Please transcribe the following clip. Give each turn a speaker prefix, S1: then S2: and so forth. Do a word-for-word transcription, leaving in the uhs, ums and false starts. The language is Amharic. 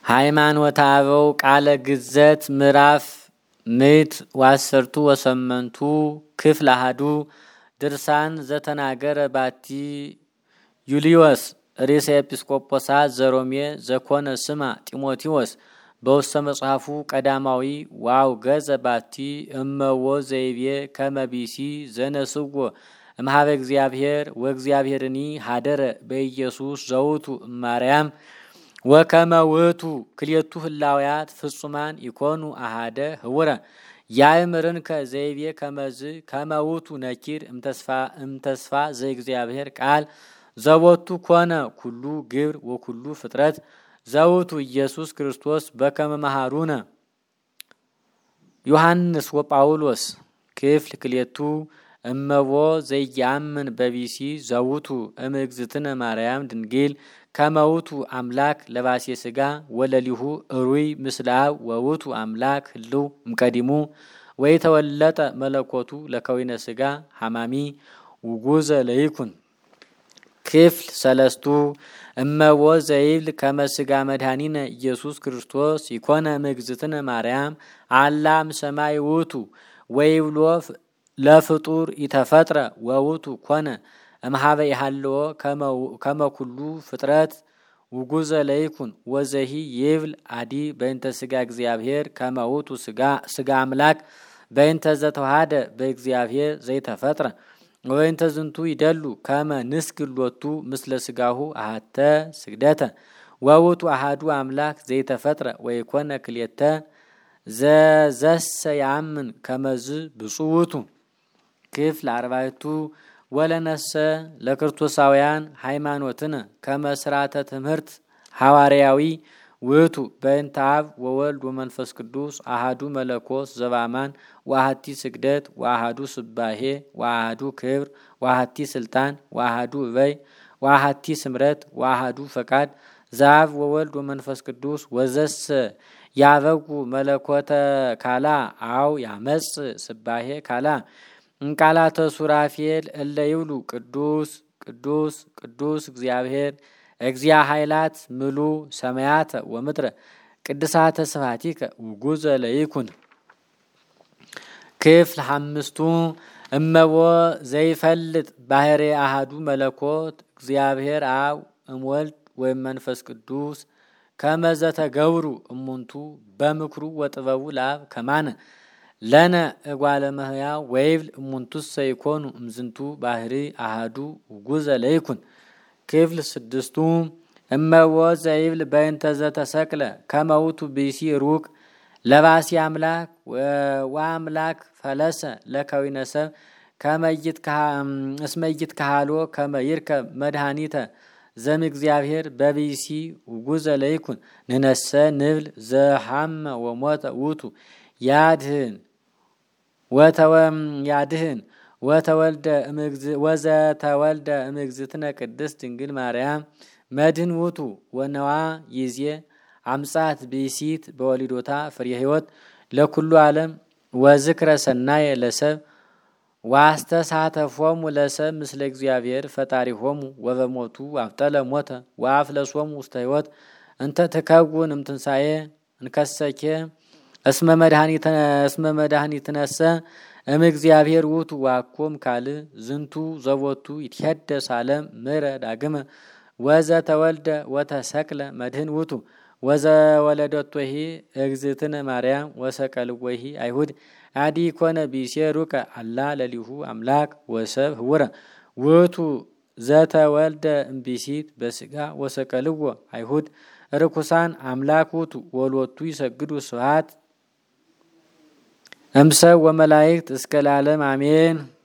S1: ሃይማኖተ አበው ቃለ ግዘት ምዕራፍ ምዕት ወአሰርቱ ወሰመንቱ ክፍል አሐዱ ድርሳን ዘተናገረ ባቲ ዩልዮስ ርእሰ ኤጲስቆጶሳት ዘሮሜ ዘኮነ ስማ ጢሞቴዎስ በውስተ መጽሐፉ ቀዳማዊ ዋው ገዘ ባቲ እመዎ ዘይቤ ከመቢሲ ዘነስጎ እምሃበ እግዚአብሔር ወእግዚአብሔርኒ ሀደረ በኢየሱስ ዘውቱ ማርያም ወከመ ውእቱ ክልኤቱ ህላውያት ፍጹማን ይኮኑ አሃደ ህውረ ያእምርን ከዘይቤ ከመዝ ከመውቱ ነኪር እምተስፋ እምተስፋ ዘእግዚአብሔር ቃል ዘወቱ ኮነ ኩሉ ግብር ወኩሉ ፍጥረት ዘውቱ ኢየሱስ ክርስቶስ በከመ መሃሩነ ዮሐንስ ወጳውሎስ ክፍል ክልኤቱ እመቦ ዘያምን በቢሲ ዘውቱ እምእግዝእትነ ማርያም ድንግል ከመውቱ አምላክ ለባሴ ስጋ ወለሊሁ እሩይ ምስለ አብ ወውቱ አምላክ ህልው እምቀዲሙ ወይተወለጠ መለኮቱ ለከዊነ ስጋ ሐማሚ ውጉዘ ለይኩን ክፍል ሰለስቱ እመቦ ዘይብል ከመ ስጋ መድኃኒነ ኢየሱስ ክርስቶስ ይኮነ እምእግዝእትነ ማርያም አላም ሰማይ ውእቱ ወይብሎ ለፍጡር ይተፈጥረ ወውቱ ኮነ እምሃበ ይሃልዎ ከመ ኩሉ ፍጥረት ውጉዘ ለይኩን ወዘሂ ይብል አዲ በእንተ ስጋ እግዚአብሔር ከመ ውእቱ ስጋ ስጋ አምላክ በእንተ ዘተዋሃደ በእግዚአብሔር ዘይተፈጥረ ወእንተ ዝንቱ ይደሉ ከመ ንስግድ ሎቱ ምስለ ስጋሁ አሐተ ስግደተ ወውቱ አሐዱ አምላክ ዘይተፈጥረ ወይኮነ ክልኤተ ዘዘሰ ያምን ከመዝ ብፁዕ ውእቱ ክፍል አርባዕቱ ወለነሰ ለክርስቶሳውያን ሃይማኖትነ ከመስራተ ትምህርት ሐዋርያዊ ውእቱ በእንተ አብ ወወልድ ወመንፈስ ቅዱስ አሃዱ መለኮት ዘባማን ወአሐቲ ስግደት ወአሃዱ ስባሄ ወአሃዱ ክብር ወአሐቲ ስልጣን ወአሃዱ እበይ ወአሐቲ ስምረት ወአሃዱ ፈቃድ ዘአብ ወወልድ ወመንፈስ ቅዱስ ወዘሰ ያበጉ መለኮተ ካላ አው ያመጽ ስባሄ ካላ እንቃላተ ሱራፌል እለ ይብሉ ቅዱስ ቅዱስ ቅዱስ እግዚአብሔር እግዚአ ኃይላት ምሉ ሰማያተ ወምድረ ቅድሳተ ስብሐቲከ ውጉዘ ለይኩን ክፍል አምስቱ እመቦ ዘይፈልጥ ባህሬ አሃዱ መለኮት እግዚአብሔር አብ እምወልድ ወመንፈስ ቅዱስ ከመ ዘተገብሩ እሙንቱ በምክሩ ወጥበቡ ለአብ ከማነ ለነ እጓለ እመሕያው ወይብል እሙንቱሰ ይኮኑ እምዝንቱ ባህሪ አሃዱ ውጉዘ ለይኩን ክፍል ስድስቱ እመቦ ዘይብል በእንተ ዘተሰቅለ ከመ ውእቱ ብእሲ ሩቅ ለባሲ አምላክ ወአምላክ ፈለሰ ለከዊነ ሰብ ከመ እስመ ይትከሃሎ ከመ ይርከብ መድኃኒተ ዘእምእግዚአብሔር በብእሲ ውጉዘ ለይኩን ንነሰ ንብል ዘሐመ ወሞተ ውእቱ ያድህን ወተወም ያድህን ወተወልደ እምግዝ ወዘተወልደ እምእግዝእትነ ቅድስት ድንግል ማርያም መድህን ውእቱ ወነዋ ይዜ አምጻት ብእሲት በወሊዶታ ፍሬ ሕይወት ለኩሉ ዓለም ወዝክረ ሰናየ ለሰብ ዋስተሳተፎሙ ለሰብ ምስለ እግዚአብሔር ፈጣሪሆሙ ወበሞቱ አብጠለ ሞተ ወአፍለሶሙ ውስተ ሕይወት እንተ ትከውን እምትንሣኤ እንከሰኬ እስመ መድኃኒትነ እስመ መድኃኒትነሰ እምእግዚአብሔር ውእቱ ዋኮም ካል ዝንቱ ዘቦቱ ይትሐደስ ዓለም ምሕረ ዳግመ ወዘተወልደ ወተሰቅለ መድህን ውእቱ ወዘወለደቶሂ እግዝእትነ ማርያም ወሰቀልወሂ አይሁድ አዲ ኮነ ቢሴ ሩቀ አላ ለሊሁ አምላክ ወሰብ ህውረ ውእቱ ዘተወልደ እምቢሲት በስጋ ወሰቀልዎ አይሁድ ርኩሳን አምላክ ውእቱ ወሎቱ ይሰግዱ ስብሐት እምሰብ ወመላእክት እስከ ለዓለም አሜን።